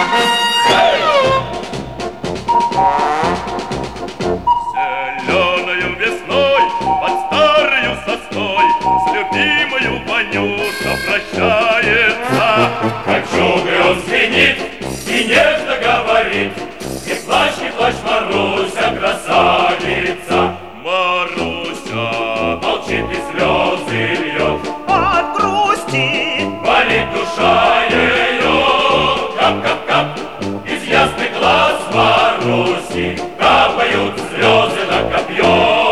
Зеленою весной под старою сосной с любимою Ванюша прощается. Как чугой он звенит и нежно говорит: не плачь, Маруся, красавица. Маруся Молчит и слезы льет, от грусти болит душа ее. Кап-кап-кап из ясных глаз Маруси капают слезы на копье.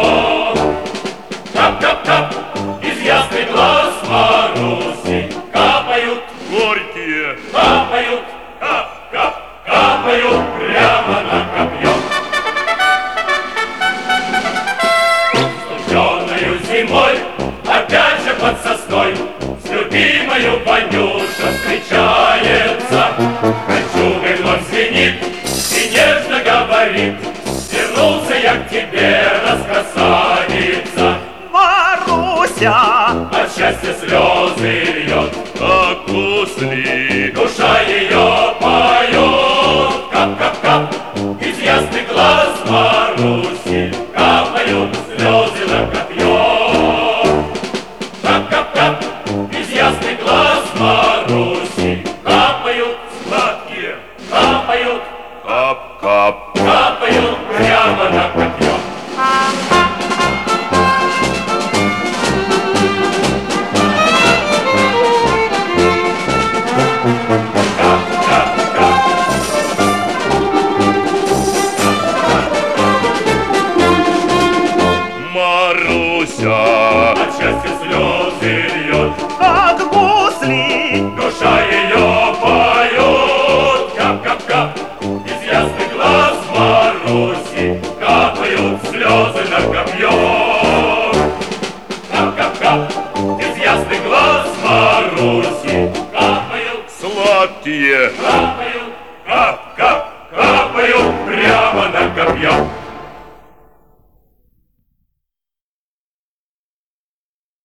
Кап-кап-кап из ясных глаз Маруси капают, горькие. капают, кап-кап, капают прямо на копье. Стуженою зимой опять же под сосной с любимою Ванюша встречается. Кольчугой вновь звенит и нежно говорит: вернулся я к тебе, раскрасавица. Маруся, От счастья слезы льет, Как после душа ее